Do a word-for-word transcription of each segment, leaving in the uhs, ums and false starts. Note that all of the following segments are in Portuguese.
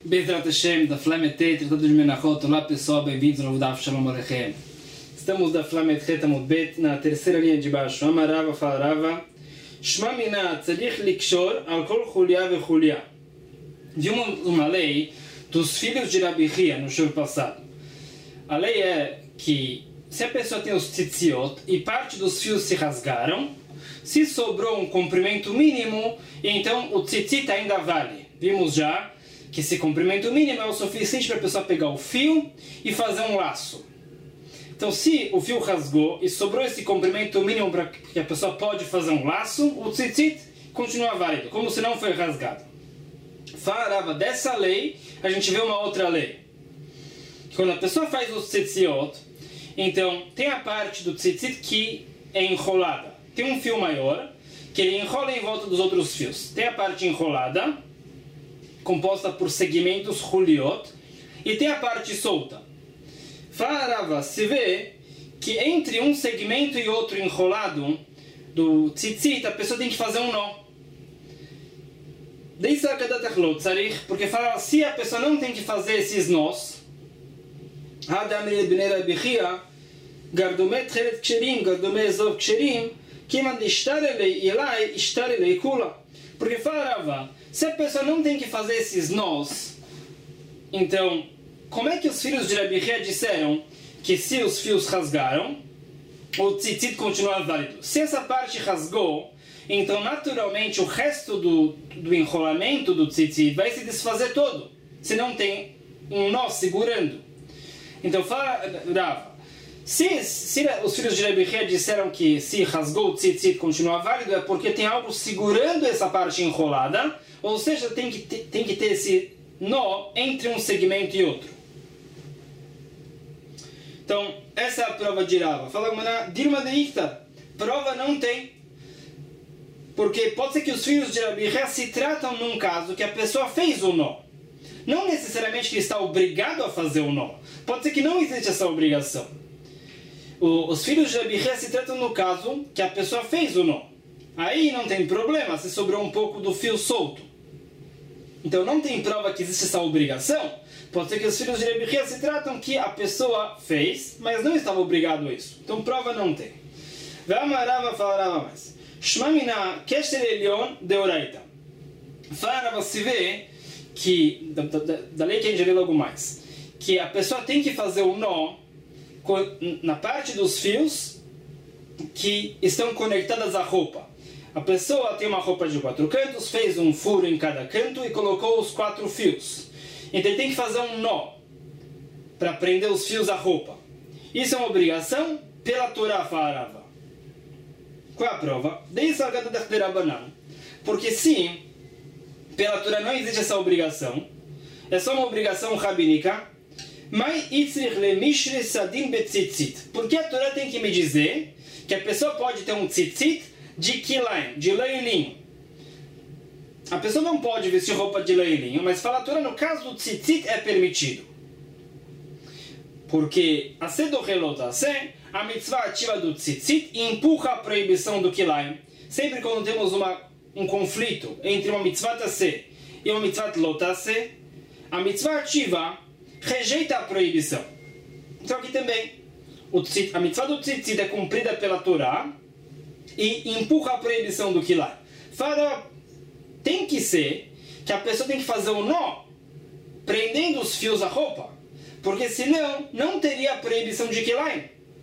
Bezrat Hashem, da Flamet Tratado de Menachot. Olá pessoal, bem-vindos ao Daf Shalom Aleichem. Estamos da Flamet Amud Bet, na terceira linha de baixo. Amarava falarava Shma Mina Tzadich Likshor Al Kol Chulia Ve Chulia. Vimos uma lei dos filhos de Rabi Chia no show passado. A lei é que se a pessoa tem os tzitziot e parte dos fios se rasgaram, se sobrou um comprimento mínimo, então o tzitzit ainda vale. Vimos já que esse comprimento mínimo é o suficiente para a pessoa pegar o fio e fazer um laço. Então, se o fio rasgou e sobrou esse comprimento mínimo para que a pessoa pode fazer um laço, o tzitzit continua válido, como se não foi rasgado. Falava dessa lei, a gente vê uma outra lei. Quando a pessoa faz os tzitziot, então tem a parte do tzitzit que é enrolada. Tem um fio maior, que ele enrola em volta dos outros fios. Tem a parte enrolada, composta por segmentos huliot, e tem a parte solta. Falava, se vê que entre um segmento e outro enrolado do tzitzit, a pessoa tem que fazer um nó. Porque fala, se a pessoa não tem que fazer esses nós, porque falava, se a pessoa não tem que fazer esses nós, então, como é que os filhos de Rabi Chia disseram que se os fios rasgaram, o tzitzit continua válido? Se essa parte rasgou, então naturalmente o resto do, do enrolamento do tzitzit vai se desfazer todo, se não tem um nó segurando. Então, fala, Rava, se, se os filhos de Rabi Chia disseram que se rasgou o tzitzit continua válido, é porque tem algo segurando essa parte enrolada, ou seja, tem que, ter, tem que ter esse nó entre um segmento e outro. Então, essa é a prova de Rava. Fala, Dilma de Icta, prova não tem. Porque pode ser que os filhos de Rabi Chia se tratam num caso que a pessoa fez o nó. Não necessariamente que está obrigado a fazer o nó. Pode ser que não existe essa obrigação. O, os filhos de Rabi Chia se tratam no caso que a pessoa fez o nó. Aí não tem problema se sobrou um pouco do fio solto. Então não tem prova que existe essa obrigação. Pode ser que os filhos de Rabi Chia se tratam que a pessoa fez, mas não estava obrigado a isso. Então prova não tem. V'amarava falarava mais. Shma mina kesher elyon deoraita. Falava, se vê que, da, da, da lei que a gente vê logo mais, que a pessoa tem que fazer o nó na parte dos fios que estão conectadas à roupa. A pessoa tem uma roupa de quatro cantos, fez um furo em cada canto e colocou os quatro fios. Então ele tem que fazer um nó para prender os fios à roupa. Isso é uma obrigação pela Torá, falava. Qual é a prova? Porque se pela Torá não existe essa obrigação, é só uma obrigação rabínica, por que a Torá tem que me dizer que a pessoa pode ter um tzitzit de kilaim, de lã e linho? A pessoa não pode vestir roupa de lã e linho, mas fala a Torá, no caso do tzitzit é permitido. Porque a sedorelotase, a mitzvah ativa do tzitzit, empurra a proibição do kilaim. Sempre quando temos uma, um conflito entre uma mitzvah tase e uma mitzvah lotase, a mitzvah ativa rejeita a proibição. Então aqui também, o tzit, a mitzvah do tzitzit é cumprida pela Torá e empurra a proibição do kilaim. Fala, tem que ser que a pessoa tem que fazer um nó prendendo os fios à roupa, porque senão não teria a proibição de kilaim.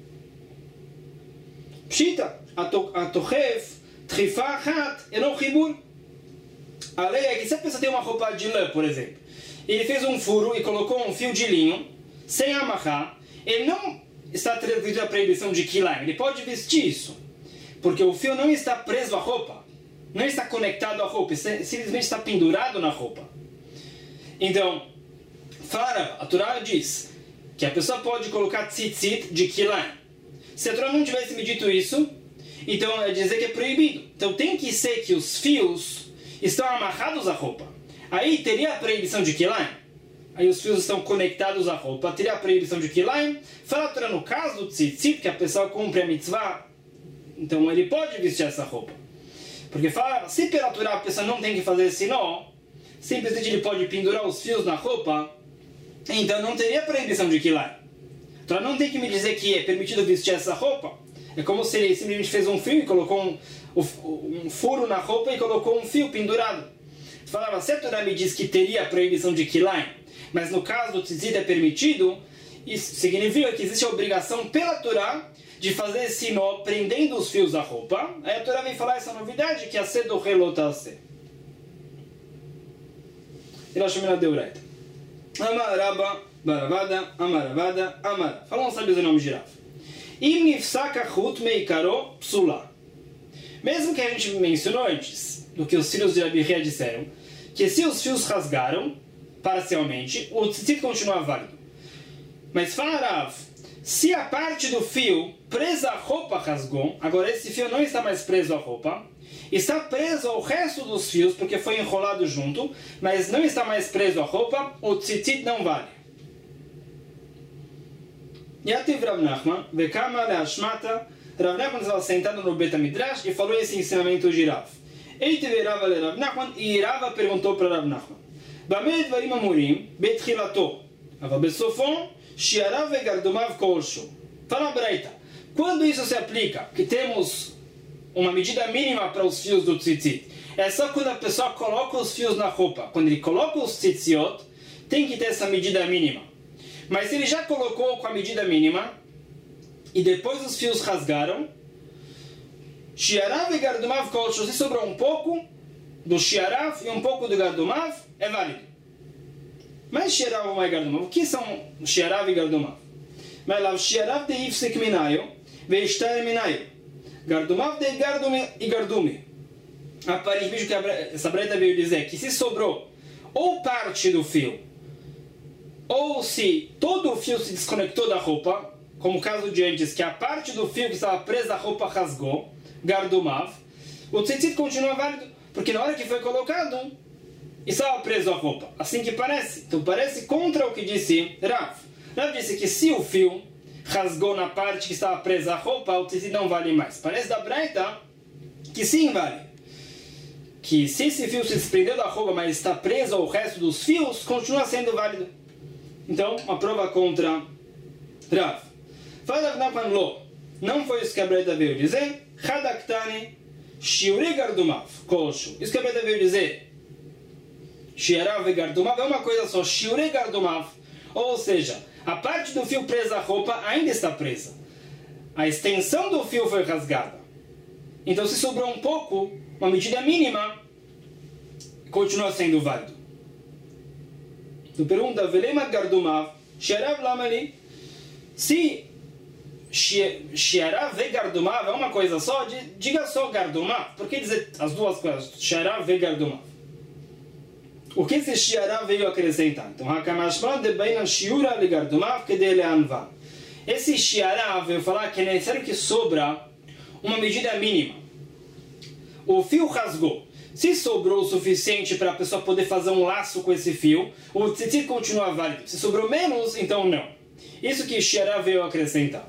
Pshita, atochef, trifachat, enochibur. A lei é que se a pessoa tem uma roupa de lã, por exemplo, e ele fez um furo e colocou um fio de linho, sem amarrar, ele não está transgredindo a proibição de kilaim. Ele pode vestir isso, porque o fio não está preso à roupa, não está conectado à roupa, simplesmente está pendurado na roupa. Então, fala, a Torá diz que a pessoa pode colocar tzitzit de kilaim. Se a Torá não tivesse me dito isso, então é dizer que é proibido. Então tem que ser que os fios estão amarrados à roupa. Aí teria a proibição de kilaim. Aí os fios estão conectados à roupa. Teria a proibição de kilaim. Fala a Torá no caso do tzitzit, que a pessoa cumpre a mitzvah, então ele pode vestir essa roupa. Porque fala, se pela Torá a pessoa não tem que fazer esse nó, simplesmente ele pode pendurar os fios na roupa, então não teria proibição de Kilaim. Então não tem que me dizer que é permitido vestir essa roupa. É como se ele simplesmente fez um fio e colocou um, um furo na roupa e colocou um fio pendurado. Falava, se a Torá me diz que teria a proibição de Kilaim, mas no caso do tzitzit é permitido, isso significa que existe a obrigação pela Torá de fazer esse nó prendendo os fios da roupa. Aí a Torá vem falar essa novidade, que a sed do relota a sed. E nós chamamos de Deuraita. Amaraba, baravada, amaravada, amara. Fala um sábio o nome de Rav. Im nifsak achut meikaro psula. Mesmo que a gente mencionou antes, do que os filhos de Rabi Hia disseram, que se os fios rasgaram parcialmente, o tzitzit continua válido. Mas fala Rav, se a parte do fio presa à roupa rasgou, agora esse fio não está mais preso à roupa, está preso ao resto dos fios, porque foi enrolado junto, mas não está mais preso à roupa, o tzitzit não vale. Yativ Rav Nachman, vekama leashmata, Rav Nachman estava sentado no Bet HaMidrash e falou esse ensinamento de Rav. Eitiv Rava le Rav Nachman, e Rava perguntou para Rav Nachman, Bamei dvarim amurim, betchilato, ava besofon, shiarav vegardumav kolshu. Fala Braita, quando isso se aplica, que temos uma medida mínima para os fios do tzitzit, é só quando a pessoa coloca os fios na roupa. Quando ele coloca os tzitziot, tem que ter essa medida mínima. Mas se ele já colocou com a medida mínima, e depois os fios rasgaram, shiarav e gardumav kolshu, se sobrou um pouco do shiarav e um pouco do gardumav, é válido. Mas shiarav e gardumav, o que são shiarav e gardumav? Mas lá, shiarav de ifsek minayo, veishtar minayo. Gardumav de gardume e gardume. Aparentemente o que essa Braita veio dizer que se sobrou ou parte do fio, ou se todo o fio se desconectou da roupa, como o caso de antes, que a parte do fio que estava presa à roupa rasgou, gardumav, o tzitzit continua válido, porque na hora que foi colocado, estava preso à roupa. Assim que parece. Então parece contra o que disse Rav. Rav disse que se o fio rasgou na parte que estava presa à roupa, o tzitzit não vale mais. Parece da Braita que sim vale. Que se esse fio se desprendeu da roupa, mas está preso ao resto dos fios, continua sendo válido. Então, uma prova contra Rav. Fala Rav Nachman lo. Não foi isso que a Braita veio dizer. Hadaktani shiuri gardumav kolshu. Isso que a Braita veio dizer. Shiarav e gardumav é uma coisa só. Shiuri gardumav. Ou seja, a parte do fio presa à roupa ainda está presa. A extensão do fio foi rasgada. Então, se sobrou um pouco, uma medida mínima, continua sendo válido. Tu pergunta, Velema gardumav, shiarav lamali. Se shiarav e gardumav é uma coisa só, diga só gardumav. Por que dizer as duas coisas? Shiarav e gardumav. O que esse shiarav veio acrescentar? Então, hakamashman de beinan shiura le gardumav que dele anva. Esse shiarav veio falar que é necessário que sobra uma medida mínima. O fio rasgou. Se sobrou o suficiente para a pessoa poder fazer um laço com esse fio, o tzitzit continua válido. Se sobrou menos, então não. Isso que shiarav veio acrescentar.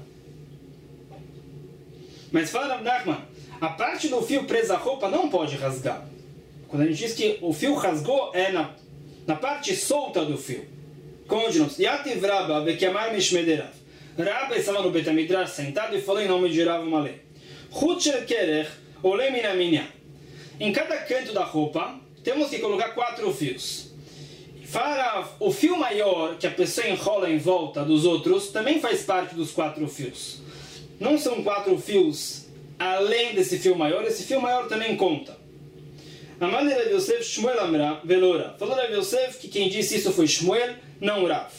Mas fala Rav Nachman, a parte do fio presa à roupa não pode rasgar. Quando a gente diz que o fio rasgou, é na, na parte solta do fio. Continuamos. Yativ Rabba vekiamar mishmederav. Rabba estava no Bet HaMidrash sentado e falou em nome de Rav Malé. Chutcher kerech ole min aminyan. Em cada canto da roupa, temos que colocar quatro fios. Para o fio maior, que a pessoa enrola em volta dos outros, também faz parte dos quatro fios. Não são quatro fios além desse fio maior, esse fio maior também conta. Amar de Rav Yosef, Shmuel Amra, Velora. Falou Rav Yosef que quem disse isso foi Shmuel, não Rav.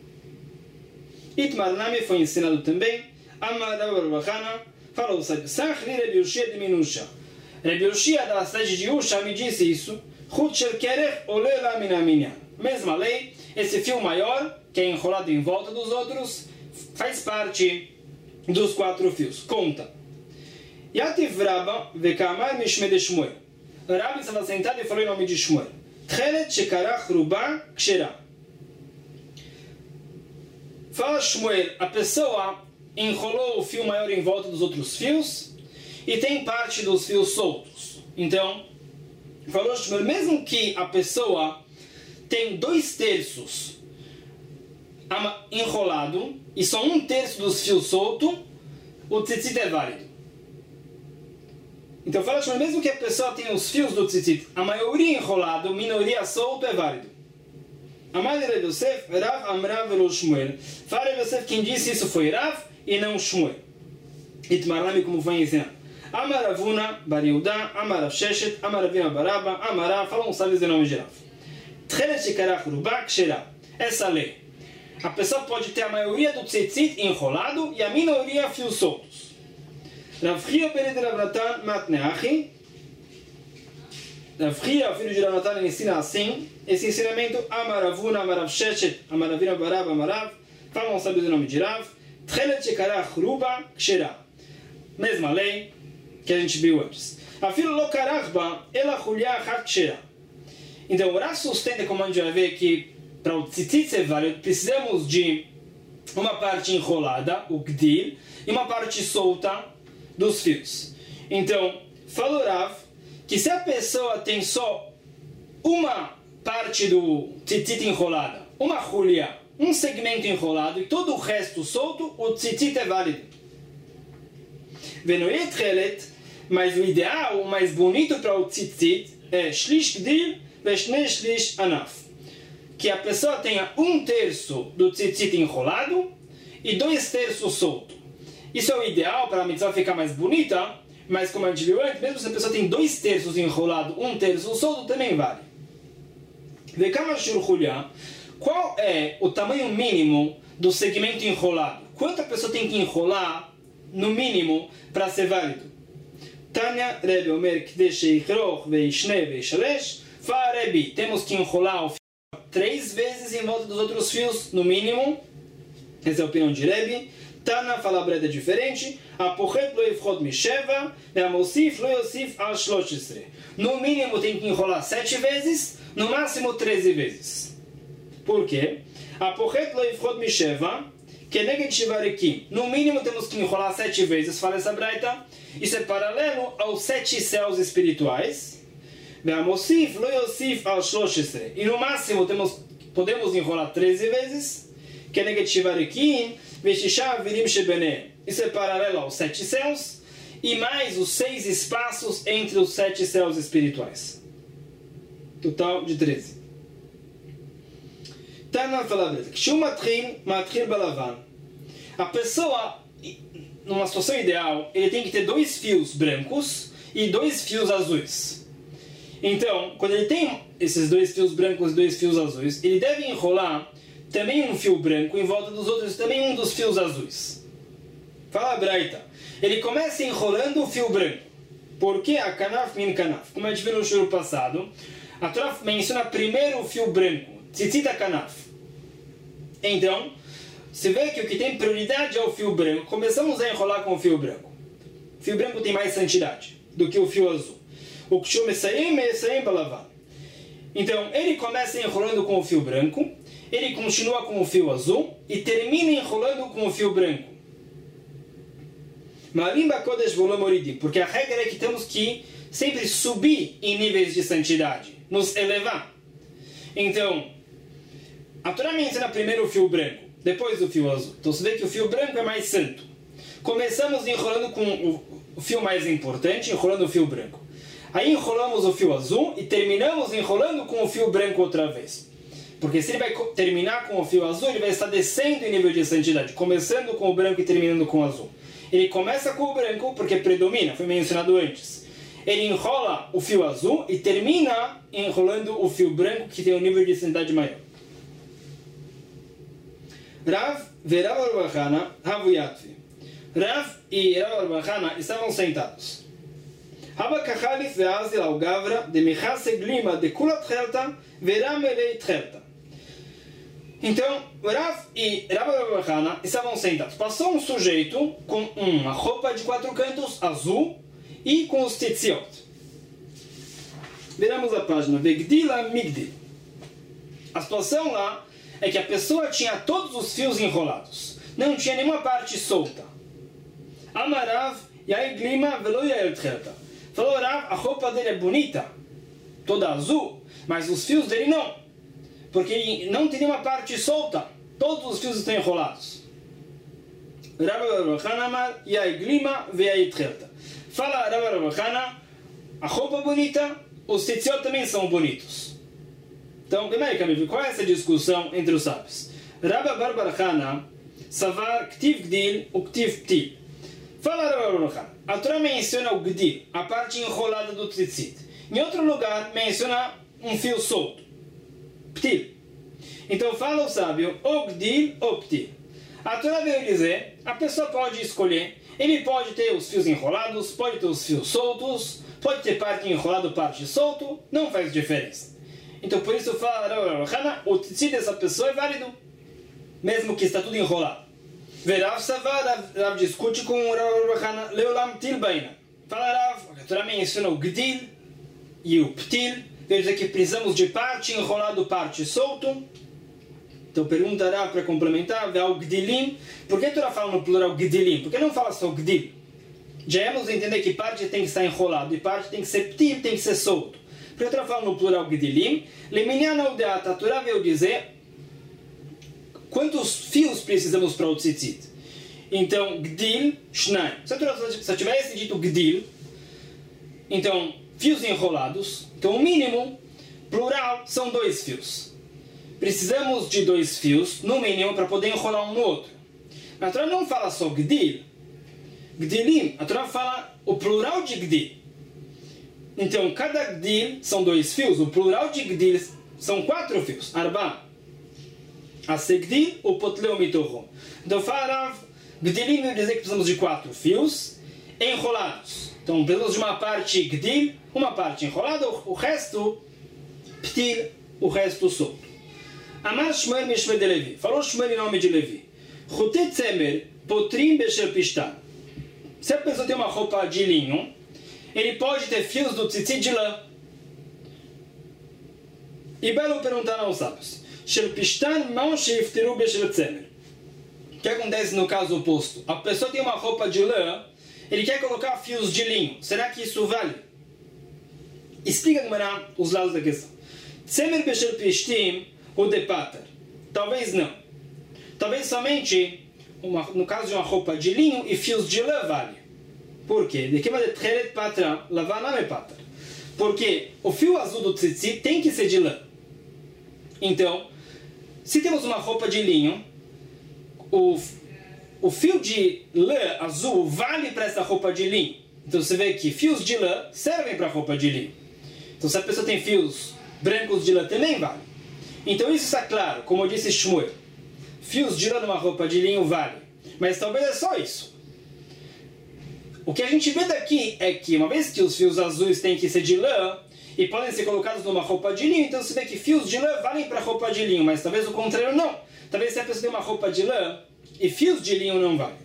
Itmar Nami foi ensinado também. Amar Rav Barbachana, falou o sábio, Sachri Rav Yoshia de Minusha. Rav Yoshia da cidade de Usha me disse isso. Chutcher kerech ole la min aminyan. Mesma lei, esse fio maior, que é enrolado em volta dos outros, faz parte dos quatro fios. Conta. Yativ Rabba vekamar mishme de Shmuel. Rabbi estava sentado e falou em nome de Shmuel. Tchelet shekarach ruba kshera. Fala Shmuel, a pessoa enrolou o fio maior em volta dos outros fios e tem parte dos fios soltos. Então, falou Shmuel, mesmo que a pessoa tem dois terços enrolado e só um terço dos fios solto, o tzitzit é válido. Então fala que mesmo que a pessoa tenha os fios do tzitzit, a maioria enrolado, a minoria solto, é válido. Amar de Rav Yosef, Rav Amrav velo Shmuel. Fala Rav Yosef, quem disse isso foi Rav e não Shmuel. Itmarlami, como foi ensinado. Amar Ravuna, Bar Yehuda, Amar Rav Sheshet, Amar Ravina Baraba, Amar Rav, falam os sábios de nome de Rav. Tchelet shekarach ruba kshera. Essa lei. A pessoa pode ter a maioria do tzitzit enrolado e a minoria fios soltos. Rav Chia, filho de Rav Natan, matneachi. Rav Chia, filho de Rav Natan, ensina assim. Esse ensinamento, Amar Ravuna, Amar Rav Sheshet, Amar Ravina Baraba, Amar Rav, falam os sábios de nome de Rav. Tchelet shekarach ruba kshera. Mesma lei que a gente viu antes. Afilo lo karachba, ela chulia hat kshera. Então, o Rav sustenta, como a gente vai ver, que para o tzitzit ser válido, precisamos de uma parte enrolada, o gdil, e uma parte solta dos fios. Então, falou Rav que se a pessoa tem só uma parte do tzitzit enrolada, uma chulia, um segmento enrolado e todo o resto solto, o tzitzit é válido. Venoet chelet, mas o ideal, o mais bonito para o tzitzit é shlish gdil ve shnei shlish anaf. Que a pessoa tenha um terço do tzitzit enrolado e dois terços solto. Isso é o ideal para a mitzvah ficar mais bonita, mas como a gente viu antes, mesmo se a pessoa tem dois terços enrolado, um terço solto, também vale. Vekama shurchulya, qual é o tamanho mínimo do segmento enrolado? Quanto a pessoa tem que enrolar, no mínimo, para ser válido? Tanya, Rebbe Omer, Kdesh Eichroch, Veishne, Veishalesh, Fala Rebbe, temos que enrolar o fio três vezes em volta dos outros fios, no mínimo. Essa é a opinião de Rebbe. Tana fala breda diferente. Apochet lo yifchot misheva, ve'amosif lo yosif al shlosh. No mínimo tem que enrolar sete vezes, no máximo treze vezes. Por quê? Apochet lo yifchot misheva, keneged shivarekim. No mínimo temos que enrolar sete vezes, fala essa braita. Isso é paralelo aos sete céus espirituais. Ve'amosif lo yosif al shlosh. E no máximo temos, podemos enrolar treze vezes. Keneged shivarekim. Isso é paralelo aos sete céus e mais os seis espaços entre os sete céus espirituais. Total de treze. A pessoa, numa situação ideal, ele tem que ter dois fios brancos e dois fios azuis. Então, quando ele tem esses dois fios brancos e dois fios azuis, ele deve enrolar também um fio branco em volta dos outros, também um dos fios azuis. Fala a braita. Ele começa enrolando o fio branco. Por que a kanaf min kanaf? Como a gente viu no shur passado, a Torá menciona primeiro o fio branco, tzitzit kanaf. Então, se vê que o que tem prioridade é o fio branco, começamos a enrolar com o fio branco. O fio branco tem mais santidade do que o fio azul. O kshu mesayim mesayim balavan. Então, ele começa enrolando com o fio branco, ele continua com o fio azul e termina enrolando com o fio branco. Marimba Kodesh Volomoridi, porque a regra é que temos que sempre subir em níveis de santidade, nos elevar. Então, a Torá me ensina primeiro o fio branco, depois o fio azul. Então, você vê que o fio branco é mais santo. Começamos enrolando com o fio mais importante, enrolando o fio branco. Aí enrolamos o fio azul e terminamos enrolando com o fio branco outra vez. Porque se ele vai terminar com o fio azul, ele vai estar descendo em nível de santidade, começando com o branco e terminando com o azul. Ele começa com o branco porque predomina, foi mencionado antes. Ele enrola o fio azul e termina enrolando o fio branco que tem um nível de santidade maior. Rav e Rav Arbachana Havuyatvi. Rav e Rav Arbachana estavam sentados. Haba kachalif ve'azil al gavra de michase glima de kulat chelta ve'ram elei chelta. Então, Rav e Rav Arbachana estavam sentados. Passou um sujeito com uma roupa de quatro cantos azul e com os titziot. Viramos a página. Vegdila migdil. A situação lá é que a pessoa tinha todos os fios enrolados. Não tinha nenhuma parte solta. Amarav yai glima velo yael chelta. Falou Rav, a roupa dele é bonita, toda azul, mas os fios dele não. porque não tem nenhuma parte solta. Todos os fios estão enrolados. Rabba Bar Hana e a glima ve a itcherta. Fala Rabba Bar Hana, a roupa bonita, os tzitziot também são bonitos. Então, qual é essa discussão entre os sábios? Rabba Bar Hana savar ktiv gdil ou ktiv ptil. Fala Rabba Bar Hana, a Torá menciona o gdil, a parte enrolada do tzitzit. Em outro lugar, menciona um fio solto. Ptil. Então fala o sábio, ou gdil ou ptil. A Torá veio dizer, a pessoa pode escolher, ele pode ter os fios enrolados, pode ter os fios soltos, pode ter parte enrolada, parte solto, não faz diferença. Então por isso fala, o tzitzit dessa pessoa é válido, mesmo que está tudo enrolado. Verav Savar, Rav discute com o Rav Leolam Tilbaina. Fala Rav, a Torá menciona o gdil e o ptil, veio dizer que precisamos de parte enrolado, parte solto. Então perguntará para complementar, o gdilim, por que a Torá fala no plural gdilim? Por que não fala só gdil? Já vamos entender que parte tem que estar enrolado e parte tem que ser ptil, tem que ser solto. Por que a Torá fala no plural gdilim? Leminyan Audeat, a Torá veio dizer quantos fios precisamos para o tzitzit. Então, gdil, shnaim. Se a Torá só tivesse dito gdil, então, fios enrolados, então o mínimo, plural, são dois fios. Precisamos de dois fios, no mínimo, para poder enrolar um no outro. A Torá não fala só gdil. Gdilim, a Torá fala o plural de gdil. Então, cada gdil são dois fios, o plural de gdil são quatro fios. Arba. Asegdil, o potleu mitoho. Então, fala, gdilim vai dizer que precisamos de quatro fios enrolados. Então, precisamos de uma parte gdil, uma parte enrolada, o resto ptil, o resto solto. Amar Shmuel Mishme de Levi. Falou Shmuel em nome de Levi. Chutei tzemer potrim beshel pishtan. Se a pessoa tem uma roupa de linho, ele pode ter fios do tzitzit de lã. E Belo perguntar aos sábios. Shel pishtan mão shifteru beshel tzemer. O que acontece no caso oposto? A pessoa tem uma roupa de lã, ele quer colocar fios de linho. Será que isso vale? Explica Gemara os lados da questão. Tzemer beshel pishtim ou de pater? Talvez não. Talvez somente uma, no caso de uma roupa de linho e fios de lã vale. Por quê? De que maneira tchelet patra lavar não é pater? Porque o fio azul do tzitzit tem que ser de lã. Então, se temos uma roupa de linho, o, o fio de lã azul vale para essa roupa de linho. Então você vê que fios de lã servem para a roupa de linho. Então se a pessoa tem fios brancos de lã também vale. Então isso está claro, como disse Shmuel. Fios de lã numa roupa de linho vale. Mas talvez é só isso. O que a gente vê daqui é que, uma vez que os fios azuis têm que ser de lã e podem ser colocados numa roupa de linho, então você vê que fios de lã valem para roupa de linho, mas talvez o contrário não. Talvez se a pessoa tem uma roupa de lã e fios de linho não valem.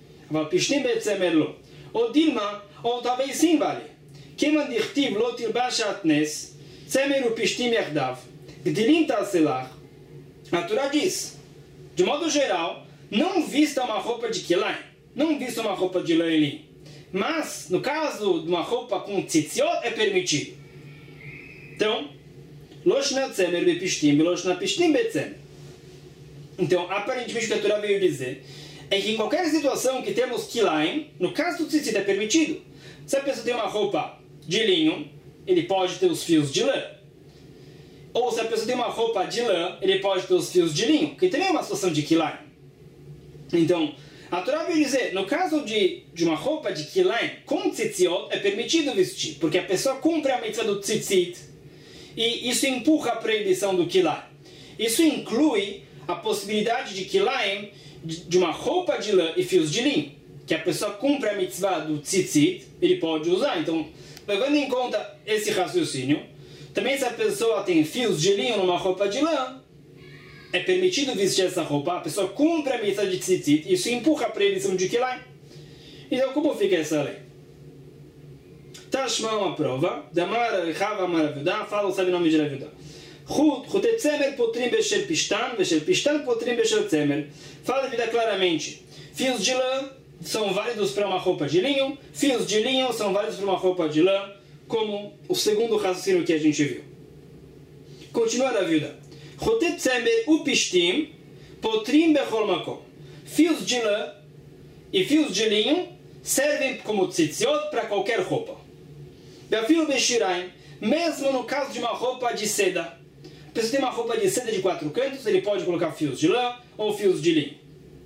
Ou Dilma, ou talvez sim vale. Keman dichtiv lo tilbash atnes, tzemer upishtim yardav, gdilim ta'selach. A Torá diz, de modo geral, não vista uma roupa de kilaim, não vista uma roupa de lã e linho. Mas, no caso de uma roupa com tzitziot, é permitido. Então, loshna tzemer bepishtim, loshna pishtim betzemer. Então, aparentemente o que a Torá veio dizer é que em qualquer situação que temos kilaim, no caso do tzitzit é permitido. Se a pessoa tem uma roupa de linho, ele pode ter os fios de lã. Ou se a pessoa tem uma roupa de lã, ele pode ter os fios de linho, que também é uma situação de kilaim. Então, a Torá veio dizer, no caso de, de uma roupa de kilaim com tzitziot, é permitido vestir, porque a pessoa cumpre a mitzvah do tzitzit, e isso empurra a proibição do kilaim. Isso inclui a possibilidade de kilaim, de, de uma roupa de lã e fios de linho, que a pessoa cumpre a mitzvah do tzitzit, ele pode usar. Então, levando em conta esse raciocínio, também se a pessoa tem fios de linho numa roupa de lã, é permitido vestir essa roupa, a pessoa cumpre a mitzvah de tzitzit, isso empurra a proibição de kilaim. Então, como fica essa lei? Tashma uma prova, Damar Rava Maravilha, fala o sabe nome de Ravilha. Chutei tzemer potrim beshel pishtan, beshel pishtan potrim beshel tzemer. Fala a vida claramente. Fios de lã são válidos para uma roupa de linho, fios de linho são válidos para uma roupa de lã, como o segundo raciocínio que a gente viu. Continua a vida. Chotet tzemer upishtim, potrim bechol makom. Fios de lã e fios de linho servem como tzitziot para qualquer roupa. Befilo beshiraim, mesmo no caso de uma roupa de seda. A pessoa tem uma roupa de seda de quatro cantos, ele pode colocar fios de lã ou fios de linho.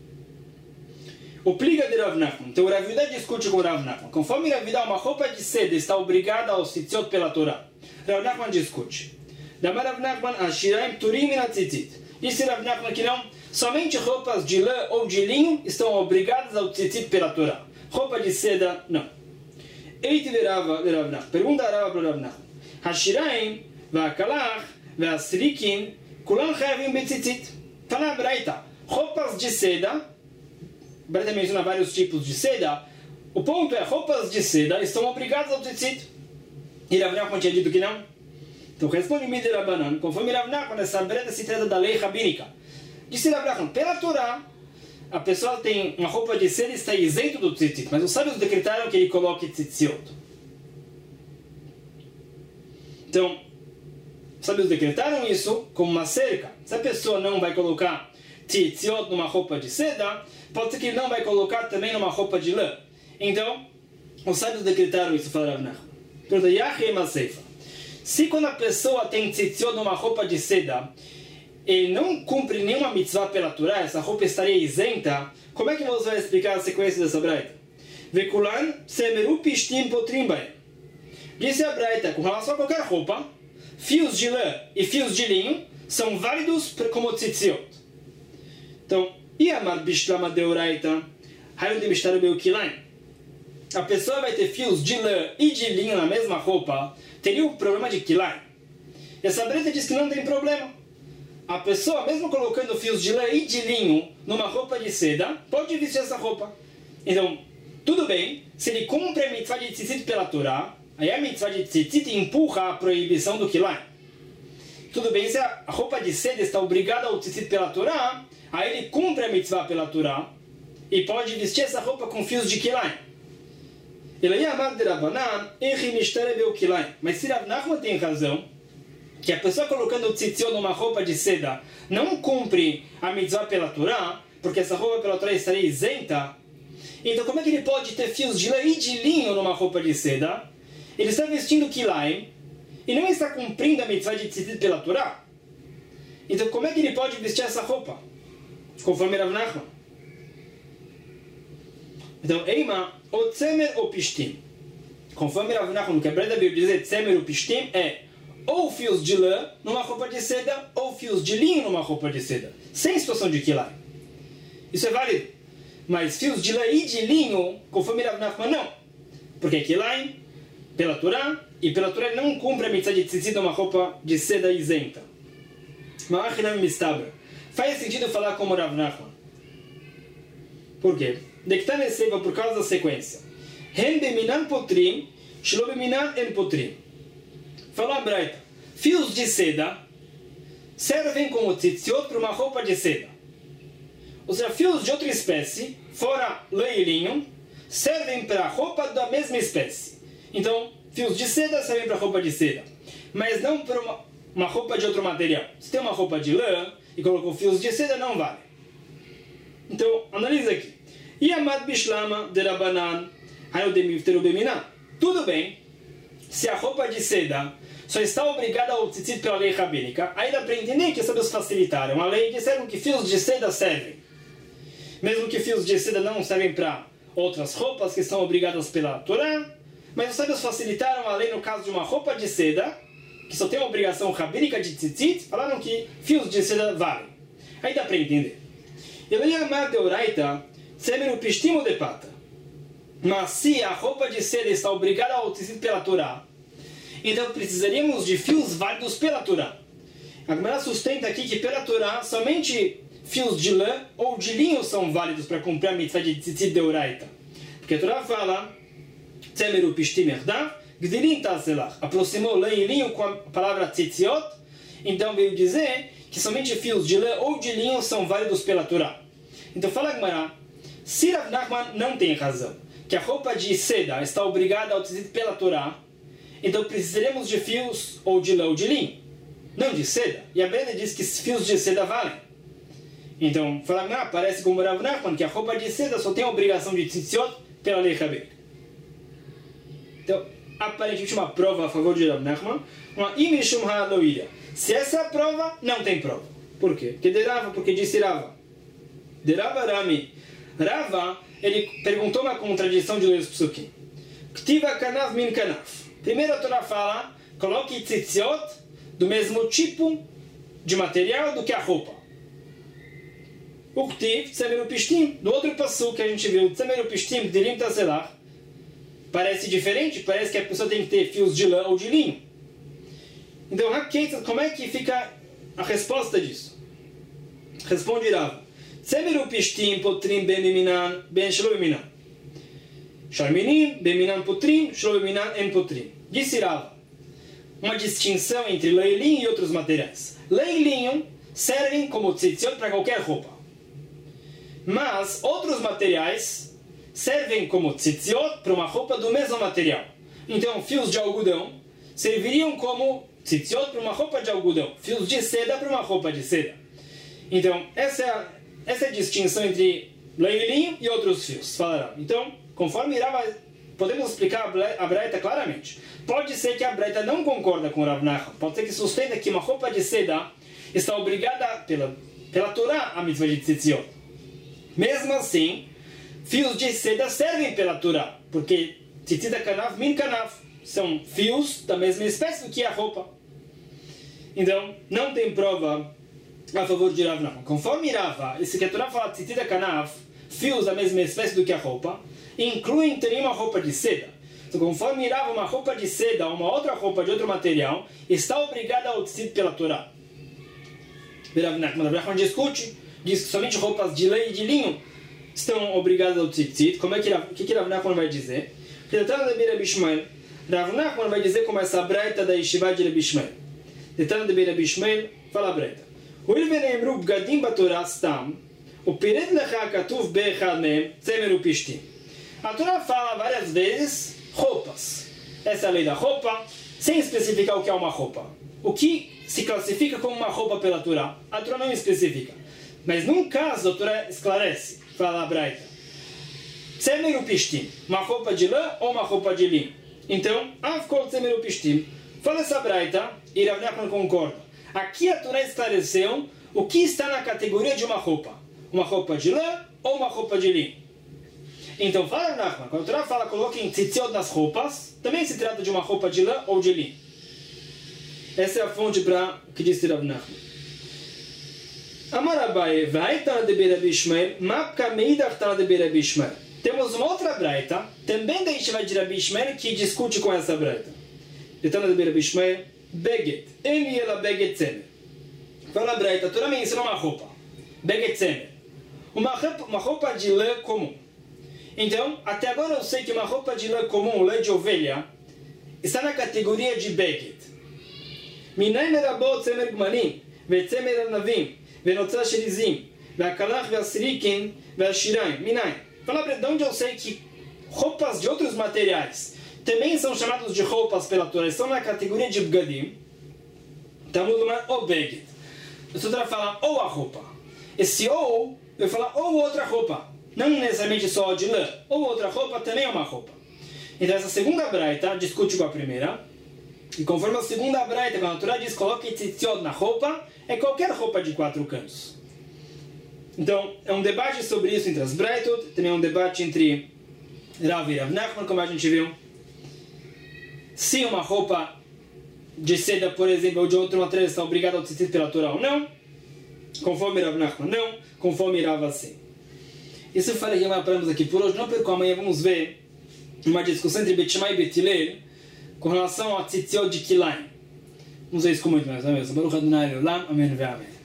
O pliga de Rav Nachman. Então o Rav Yudá discute com o Rav Nachman. Conforme Rav Yudá, uma roupa de seda está obrigada ao tzitziot pela Torá. Rav Nachman discute. Damar Rav Nachman, ashiraim turim na tzitzit. Disse Rav Nachman que não, somente roupas de lã ou de linho estão obrigadas ao tzitzit pela Torá. Roupa de seda, não. Eiti verava de Rav Nachman. Pergunta a Rav para Rav Nachman. Hashiraim, va'akalach, va'asrikin, kulam chayavim betzitzit. Fala a Braita. Roupas de seda, Braita menciona vários tipos de seda. O ponto é, roupas de seda estão obrigadas ao tzitzit. E Rav Nachman tinha dito que não. Então responde Midei Rabbanan, conforme Rav Nachman, essa Braita se trata da lei rabínica. Disse Rav Nachman, pela Torá, a pessoa tem uma roupa de seda e está isento do tzitzit, mas os sábios decretaram que ele coloque tzitziot. Então, os sábios decretaram isso como uma cerca. Se a pessoa não vai colocar tzitziot numa roupa de seda, pode ser que ele não vai colocar também numa roupa de lã. Então, os sábios decretaram isso, fala Rav Nachman. Pergunta, Yahi Maseifa. Se quando a pessoa tem tzitziot numa roupa de seda, ele não cumpre nenhuma mitzvah pela Torá, essa roupa estaria isenta, como é que você vai explicar a sequência dessa Braita? Vekulan semeru pishtim potrim baem. Disse a Braita, com relação a qualquer roupa, fios de lã e fios de linho são válidos como tzitziot. Então, Iamar bishlama deoraita, hayom de mishtaru beukilaim. A pessoa vai ter fios de lã e de linho na mesma roupa, teria o problema de kilaim. Essa Braita diz que não tem problema. A pessoa, mesmo colocando fios de lã e de linho numa roupa de seda, pode vestir essa roupa. Então, tudo bem, se ele cumpre a mitzvah de tzitzit pela Torá, aí a mitzvah de tzitzit empurra a proibição do kilaim. Tudo bem, se a roupa de seda está obrigada ao tzitzit pela Torá, aí ele cumpre a mitzvah pela Torá e pode vestir essa roupa com fios de kilaim. Mas se Rav Nachman tem razão, que a pessoa colocando o tzitziot numa roupa de seda não cumpre a mitzvah pela Torá, porque essa roupa pela Torá estaria isenta, então como é que ele pode ter fios de lã e de linho numa roupa de seda? Ele está vestindo kilaim e não está cumprindo a mitzvah de tzitzit pela Torá. Então como é que ele pode vestir essa roupa? Conforme Rav Nachman. Então, Eima, o tzemer ou pishtim. Conforme Rav Nachman, que a Braita veio dizer tzemer ou pishtim é ou fios de lã numa roupa de seda, ou fios de linho numa roupa de seda. Sem situação de kilaim. Isso é válido. Mas fios de lã e de linho, conforme Rav Nachman, não. Porque kilaim, pela Torá, e pela Torá não cumpre a mitzvah de tzitzit numa roupa de seda isenta. Ma'achinam mistabra. Faz sentido falar como Rav Nachman. Por quê? Dektan receba por causa da sequência. Hem beminan potrim, shlo beminan en potrim. Falou a Braita, fios de seda servem como tzitziot para uma roupa de seda. Ou seja, fios de outra espécie, fora lã e linho, servem para a roupa da mesma espécie. Então, fios de seda servem para a roupa de seda, mas não para uma, uma roupa de outro material. Se tem uma roupa de lã e colocou fios de seda, não vale. Então, analisa aqui. Yamad bishlama de Rabbanan, hayodemifteru beminan. Tudo bem, se a roupa de seda só está obrigada ao tzitzit pela lei rabínica, aí dá para entender que sabes facilitaram a lei e disseram que fios de seda servem. Mesmo que fios de seda não servem para outras roupas que são obrigadas pela Torá, mas os sábios facilitaram a lei no caso de uma roupa de seda, que só tem uma obrigação rabínica de tzitzit, falaram que fios de seda valem. Aí dá para entender. Eliamar de Oraita, semer o pistimo de pata. Mas se a roupa de seda está obrigada ao tecido pela Torá, então precisaríamos de fios válidos pela Torá. A Gemara sustenta aqui que pela Torá somente fios de lã ou de linho são válidos para cumprir a mitzvah de tzitzit de Oraita. Porque a Torá fala Tzemeru pishtim erdav, gdilim taselach. Aproximou lã e linho com a palavra tzitziot, então veio dizer que somente fios de lã ou de linho são válidos pela Torá. Então fala a Gemara, se Rav Nachman não tem razão, que a roupa de seda está obrigada ao tecido pela Torá, então precisaremos de fios ou de lã ou de linho. não de seda. E a Breda diz que fios de seda valem. Então, fala, ah, parece como Rav Nachman, que a roupa de seda só tem a obrigação de tzitziot pela lei rabínica. Então, aparentemente uma prova a favor de Rav Nachman, uma imishum ha'aloia. Se essa é a prova, não tem prova. Por quê? Porque de Rava, porque disse Rava. De Rava Rami. Rava, ele perguntou uma contradição de dois psukim. Ktiva kanav min kanav. Primeiro a Torá fala, coloque tzitziot do mesmo tipo de material do que a roupa. O Ktiv, tzemer upishtim, do outro pasuk que a gente viu, tzemer upishtim, dirim tazelach, parece diferente, parece que a pessoa tem que ter fios de lã ou de linho. Então, como é que fica a resposta disso? Responde Rava. Tzemer upishtim potrim ben minan, ben shelo minan. Sharminim, ben minan potrim, shelo minan en potrim. Disse Rava. Uma distinção entre lã e linho e outros materiais. Lã e linho servem como tzitziot para qualquer roupa. Mas outros materiais servem como tzitziot para uma roupa do mesmo material. Então, fios de algodão serviriam como tzitziot para uma roupa de algodão. Fios de seda para uma roupa de seda. Então, essa é a, essa é a distinção entre lã e linho e outros fios. Falará. Então, conforme Rava, podemos explicar a Braita claramente. Pode ser que a Braita não concorda com Rav Nachman. Pode ser que sustenta que uma roupa de seda está obrigada pela, pela Torá a mitzvah de tzitziot. Mesmo assim, fios de seda servem pela Torá, porque tzitzit kanav min kanav são fios da mesma espécie do que a roupa. Então, não tem prova a favor de Rav Nachman. Conforme Rava, esse que a Torá fala tzitzit kanav, fios da mesma espécie do que a roupa, incluem também uma roupa de seda. Então, conforme Rava, uma roupa de seda ou uma outra roupa de outro material está obrigada ao tzitzit pela Torá. Rav Nachman, Rav Nachman discute, diz que somente roupas de lã e de linho estão obrigadas ao tzitzit. Como é que, que, que Rav Nachman vai dizer? Tratando de Rabi Shmuel, Rav Nachman vai dizer como essa braita da Yeshiva de Rabi Shmuel. Tratando de Rabi Shmuel, fala a braita. Uil veneimru bgadim batorah stam, upired lecha katuv be'echad mehem tzemer upishtim. A Torá fala várias vezes roupas. Essa é a lei da roupa, sem especificar o que é uma roupa. O que se classifica como uma roupa pela Torá, a Torá não especifica. Mas num caso, a Torá esclarece, fala a braita. Tzemer upishtim, uma roupa de lã ou uma roupa de linho. Então, avkol tzemer upishtim, fala essa braita e Rav Nachman concorda. Aqui a Torá esclareceu o que está na categoria de uma roupa. Uma roupa de lã ou uma roupa de linho. Então, fala Rav Nachman, quando a Torá fala coloquem tzitziot nas roupas, também se trata de uma roupa de lã ou de linho. Essa é a fonte para o que disse Rav Nachman. Amar Abaye, v'haitana de Rabi Shmuel, mapka meidach tana de Rabi Shmuel. Temos uma outra braita, também da Yeshiva de Rabi Shmuel, que discute com essa braita. Tana de Rabi Shmuel, beget, eni ela beget tzemer. Fala a braita, a Torá me ensina uma roupa, beget tzemer. Uma roupa, uma roupa de lã comum. Então, até agora eu sei que uma roupa de lã comum, lã de ovelha, está na categoria de beget. Minay merabot tzemer gmalim, ve'tzemer anavim, ונוצה של עזים, והקלח והסריקין והשיריים. מניין? Fala de onde eu sei que roupas de outros materiais também são chamados de roupas pela Torá, estão na categoria de bgadim. Talmud lomar ou beget. A Torá fala ou a roupa. Esse ou, eu falo ou outra roupa. Não necessariamente só de lã. Ou outra roupa também é uma roupa. Então essa segunda braita discute com a primeira. E conforme a segunda braita, quando a Torá diz coloque tzitziot na roupa, é qualquer roupa de quatro cantos. Então, é um debate sobre isso entre as braitot, também é um debate entre Rav e Rav Nachman, como a gente viu. Se uma roupa de seda, por exemplo, ou de outro material está obrigada ao tzitzit pela Torá ou não, conforme Rav Nachman não, conforme Rav assim. Isso eu falei que nós paramos aqui por hoje, não porque amanhã vamos ver uma discussão entre Bet Shammai e Bet Hillel com relação a tzitziot de Kilayim. Vamos ver isso com muito mais. Amém. Baruch Adonai Leolam. Amém. Amém.